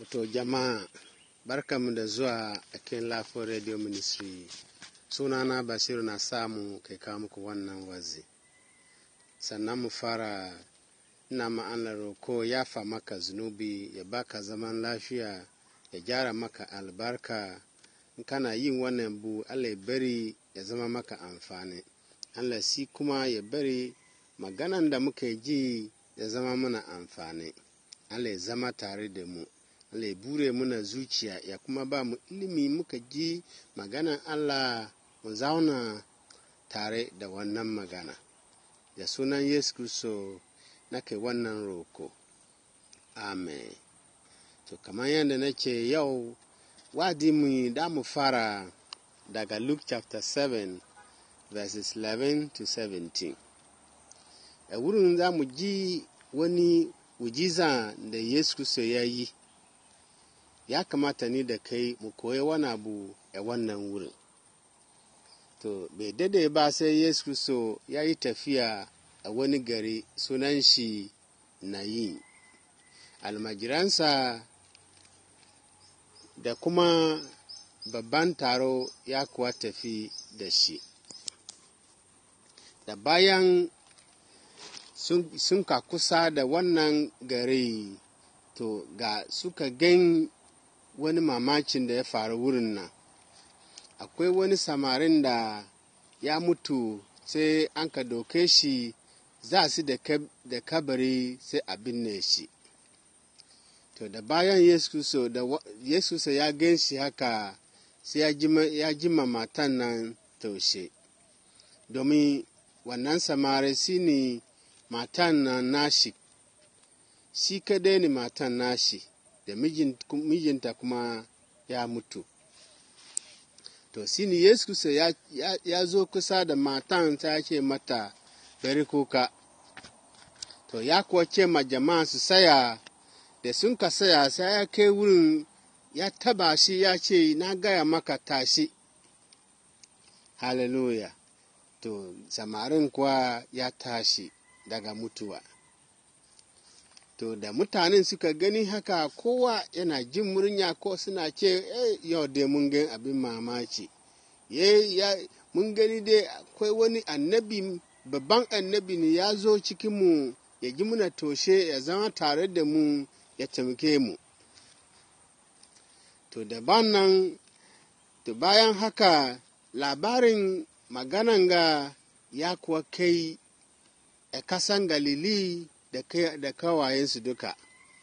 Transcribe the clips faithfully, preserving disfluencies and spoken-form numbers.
To jama'a, barkamu da zuwa a kan Lafiyar Radio Ministry. Sunana Basiru na samu kai kawo muku wannan wazi. Sannan mu fara ina ma'anar roko ya fa maka zunubi, ya baka zaman lafiya, ya gyara maka albarka. In kana yin wannan bu, Allah ya bari ya zama maka amfani. Allah si kuma ya bari maganan da muka ji ya zama mana amfani. Allah ya zama tare da mu. Allah ya bure muna zuciya ya kuma ba mu ilimi muka ji maganan Allah mu zauna tare da wannan magana. Da sunan Yesu Kristo nake wannan roko. Amen. To kamar yadda nake yau wadi mu da mu fara daga Luke chapter seven verses eleven to seventeen. A wurin za mu ji wani ujiza da Yesu Kristo ya yi. Ya kamata ni da kai mu koyi wani abu a wannan wurin. To, bai dade ba sai Yesu Kristo ya yi tafiya a wani gari sunan shi Nayin. Almajiransa da kuma babban taro ya kuwa tafi da shi. Da bayan sun, sun ka kusa da wannan gari, to ga suka gan wani mamacin da ya faru wurin nan. Akwai wani samarin da ya mutu sai an ka doke shi za su da kabari sai a binne shi. To da bayan Yesu da Yesu ya gan shi haka sai ya jima matan nan taushe. Domin wannan samari shi ne matan nan nashi, shi kadai ne matan nashi. Da mijinta kuma ya mutu. To, shi ne Yesu ya, ya, ya zo kusa da matan ta ce mata, bari kuka. To, ya kuwa ce ma jama'a su saya, da sun ka saya sai ya kai wurin ya taba shi ya ce, na gaya maka tashi. Hallelujah. To, samarin kuwa ya tashi daga mutuwa. To, da mutanen suka gani haka kowa yana jin murya ko suna ce, eh, yau dai mun gani abin mamaci. Ye, ya, mun gani dai akwai wani annabi, babban annabi ne ya zo cikinmu ya ji muna toshe ya zama tare da mu ya taimake mu. To, da nan, to bayan haka labarin maganan ga ya kuwa kai a kasan Galili da kawayensu duka.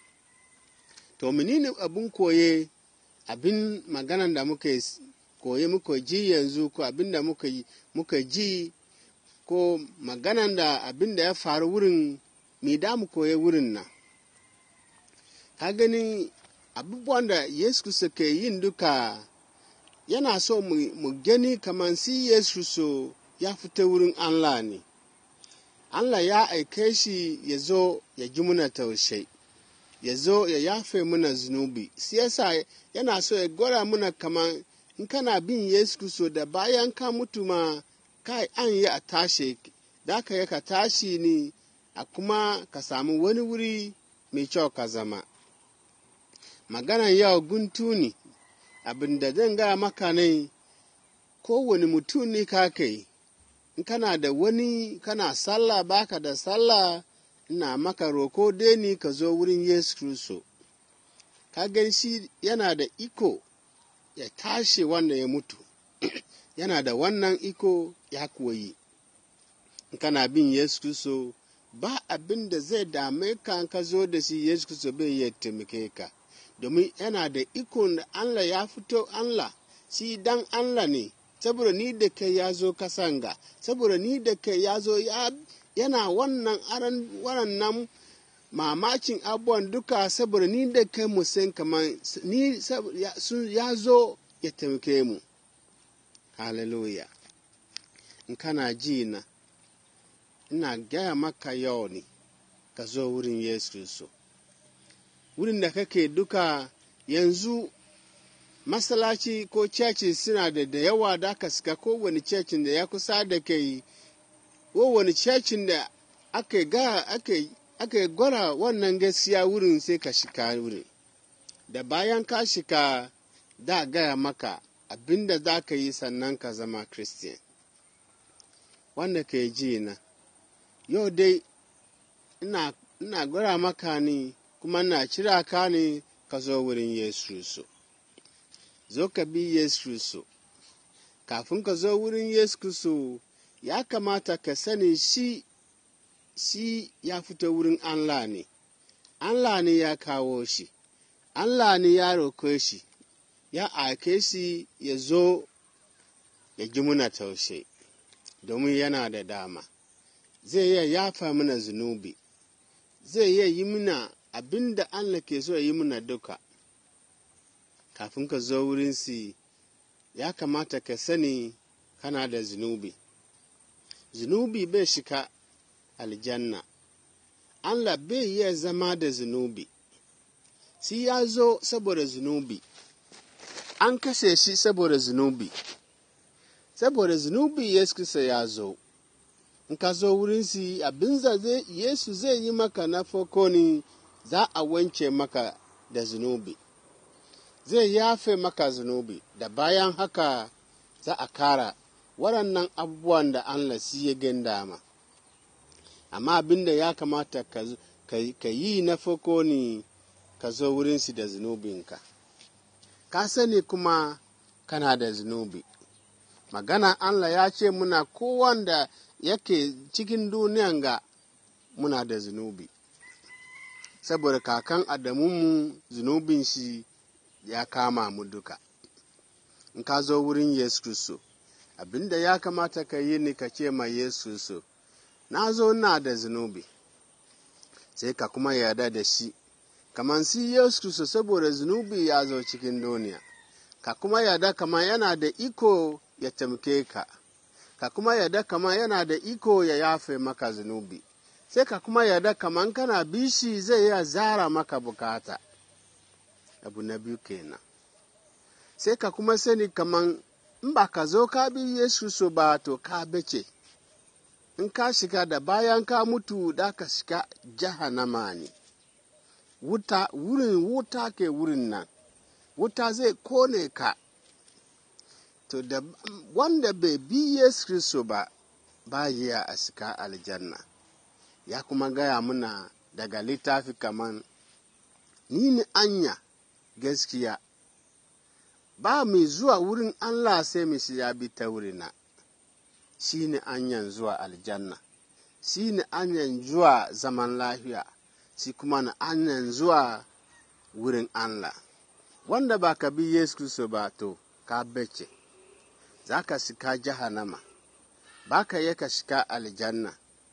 To, menene abin koye, abin maganan da muka koye muka ji yanzu, ko abin da muka, muka ji, ko maganan da abin da ya faru wurin, me da mu koye wurin nan. Ka gani abubuwan da Yesu Kristo ke yin duka, yana so mu, mu gani kamar si Yesu Kristo ya fita wurin Allah ne. Allah ya aike shi ya zo ya ji muna taushe, ya zo ya yafe muna zunubi. Siyasa yana so ya gwada muna kaman in kana bin Yesu Kristo da bayan ka mutu ma kai an yi a tashi, da ka yi ka tashi ne a kuma ka samu wani wuri mai kyau ka zama. Maganan yau guntu ne, abin da zan gaya maka ne, kowane mutum ne ka kai. In kana da wani kana sallah baka da sallah, ina maka roko dai ni ka zo wurin Yesu Kristo. Ka gan shi yana da iko ya tashi wanda ya mutu. Yana da wannan iko ya kuwa yi. In kana bin Yesu Kristo, ba abin da zai dame ka ka zo da shi Yesu Kristo bai yi taimake ka. Domin yana da iko da Allah ya fito Allah, shi dan Allah ne. Saboda ni da kai ya zo kasanga, saboda ni da kai ya zo yana wannan aran wannan mamacin abubuwan duka, saboda ni da kai mu san kamar ni ya zo ya taimake mu. Hallelujah. In kana ji na, ina gaya maka yau ne ka zo wurin Yesu Kristo. Wurin da kake duka yanzu masalaci ko ceci suna da da yawa da aka suka kowane cecin da ya kusa da kai, kowane cecin da aka ga aka aka gwara wannan gaskiya wurin sai ka shiga wurin. da bayan ka shiga da gaya maka abinda za ka yi sannan ka zama Christian. Wanda ke ji na, yau dai ina, ina gwara maka ne kuma ina kira ka ne ka zo wurin Yesu Kristo. Zo ka bi Yesu Kristo. Kafin ka zo wurin Yesu Kristo, ya kamata ka sani shi, shi ya fito wurin Allah ne. Allah ne ya kawo shi. Allah ne ya roƙe shi, ya aike shi ya zo ya ji muna taushe, domin yana da dama. Zai iya yafa mana zunubi, zai iya yi mana abin da Allah ke so ya yi mana duka. Kafin ka zo wurinsi, ya kamata ka sani kana da zunubi. Zunubi bai shiga aljanna. Allah bai iya zama da zunubi. Shi ya zo saboda zunubi. An kashe shi saboda zunubi. Saboda zunubi Yesu Kristo ya zo. In ka zo wurinsi, abin da Yesu zai yi maka na farko ne, za a wanke maka da zunubi. Zai yafe maka zunubi, da bayan haka za a kara waɗannan abubuwan da Allah shi ya gindama. Amma abin da ya kamata ka, ka, ka yi na farko ne, ka zo wurinsu da zunubinka. Ka sani kuma kana da zunubi. Magana Allah ya ce muna kowanda yake cikin duniyan ga muna da zunubi. Saboda kakan Adamunmu zunubin shi ya kama mu duka. In ka zo wurin Yesu Kristo, abinda ya kamata ka yi ne ka ce ma Yesu Kristo, na zo na da zunubi. Sai ka kuma yarda da shi. Kaman si Yesu Kristo saboda zunubi ya zo cikin duniya. Ka kuma yarda kaman yana da iko ya taimake ka. Ka kuma yarda kaman yana da iko ya yafe maka zunubi. Sai ka kuma yarda kaman kana bishi zai iya zara maka bukata. Abu na biyu kenan. Sai ka kuma sani kaman in ba ka zo ka bi Yesu Kristo ba, to ka bace. In ka shiga da bayan ka mutu da ka shiga jahannama ne. Wuta, wurin wuta ke wurin nan. Wuta zai kone ka. To da wanda bai bi Yesu Kristo ba, ba ya a shiga aljanna. Ya kuma gaya muna daga littafi kaman, ni ne anya gaskiya. Ba mai zuwa wurin Allah sai mai shi ya bi ta wurina. Shi ne anyan zuwa aljanna. Shi ne anyan zuwa zaman lafiya. Shi kuma na anyan zuwa wurin Allah. Wanda ba ka bi Yesu Kristo ba, to ka bace. Za ka shiga jahannama. Ba ka yi ka shiga aljanna.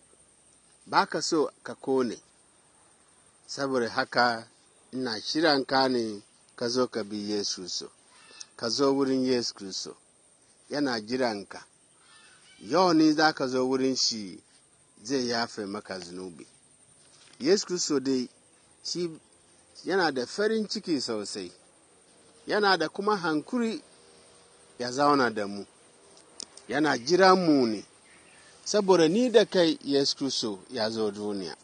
Ba ka so ka kone. Saboda haka ina shirin ka ne ka zo ka bi Yesu Kristo. Ka zo wurin Yesu Kristo. Yana jiranka. Yau ne za ka zo wurin shi, zai yafe maka zunubi. Yesu Kristo dai shi yana da farin ciki sosai. Yana da kuma hankuri ya zauna da mu. Yana jira mu ne. Saboda ni da kai Yesu Kristo ya zo duniya.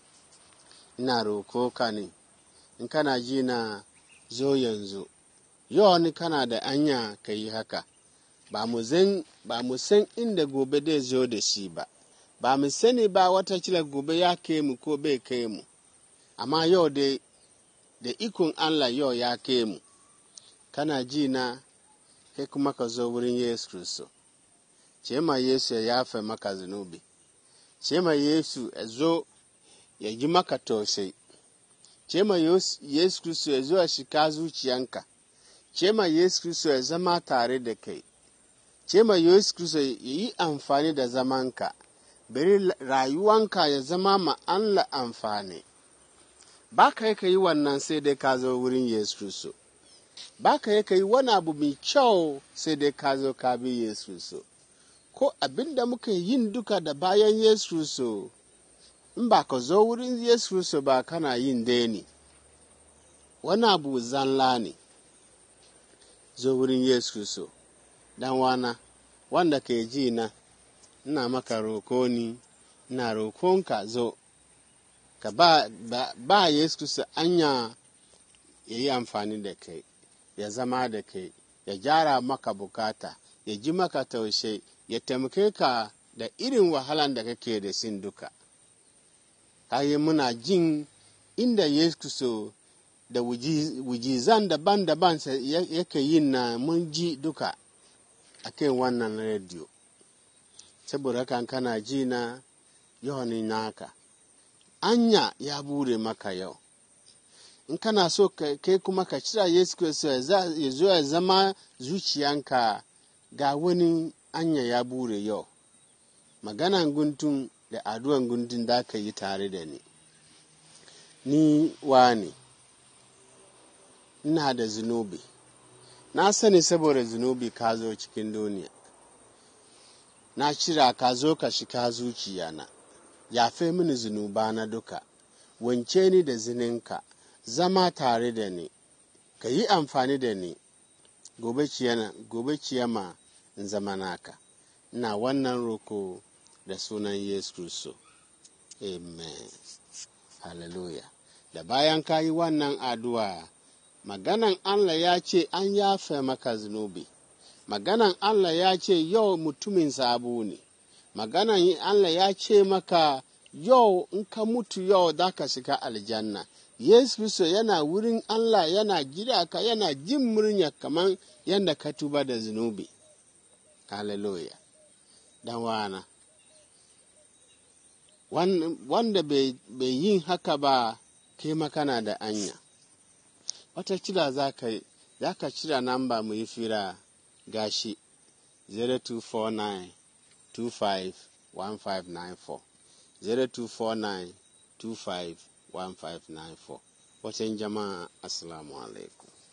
Ina roko ka ne, in kana ji na zo yanzu. Yau ne kana da anya ka yi haka. Ba mu zan, ba mu san inda gobe zai zo da shi ba. Ba mu sani ba watakila gobe ya kai mu ko bai kai mu. Amma yau dai, da ikon Allah yau ya kai mu. Kana ji na, kai kuma ka zo wurin Yesu Kristo. Ce ma Yesu ya yafe maka zunubi. Ce ma Yesu ya zo ya ji maka tausayi. Ce ma Yesu Kristo ya zo ya shiga zuciyanka. Ce ma Yesu Kristo ya zama tare da kai. Ce ma Yesu Kristo ya yi amfani da zamanka. Bari rayuwanka ya zama ma Allah amfani. Ba ka yi ka yi wannan sai dai ka zo wurin Yesu Kristo. Ba ka yi ka yi wani abu mai kyau sai dai ka zo ka bi Yesu Kristo. Ko abin da muka yin duka da bayan Yesu Kristo, in ba ka zo wurin Yesu Kristo ba kana yin dai wani abu zanla ne. Zo wurin Yesu Kristo. Dan wana, wanda ke ji na, ina maka roko ni, ina rokonka zo. Ka ba, ba, ba Yesu Kristo anya ya yi amfani da kai, ya zama da kai, ya gyara maka bukata, ya ji maka taushe, ya taimake ka da irin wahalan da kake da sin duka. Kayi muna jin inda Yesu so da wujizan daban-daban yake yin na mun ji duka a kan wannan rediyo. Saboda kan kana ji na yau ne naka. Anya ya bure maka yau. In kana so kai kuma ka cira Yesu Kristo ya zo ya zama zuciyanka, ga wani anya ya bure yau. Maganan guntun da addu'an guntun da ka yi tare da ni. Ni wani, ina da zunubi. Na sani saboda zunubi ka zo cikin duniya. Na cira ka zo ka shiga zuciyana. Yafe mini zunubana duka. Wanke ni da zininka. Zama tare da ni. Ka yi amfani da ni. Gobe ciyama in zama naka. Ina wannan roko da sunan Yesu Kristo. Amen. Hallelujah. Da bayan ka yi wannan addu'a, maganan Allah ya ce an yafe maka zunubi. Maganan Allah ya ce yau mutumin sabo ne. Maganan Allah ya ce maka yau in ka mutu yau za ka shiga aljanna. Yesu Kristo yana wurin Allah, yana jira ka, yana jin murya kamar yadda ka tuba da zunubi. Hallelujah. Dan wana. Wanda bai yin haka ba, kai makana da anya. Wata kila za ka cira namba mu yi fira gashi zero two four nine two five one five nine four zero two four nine two five one five nine four. Watan jama'a, assalamu alaikum.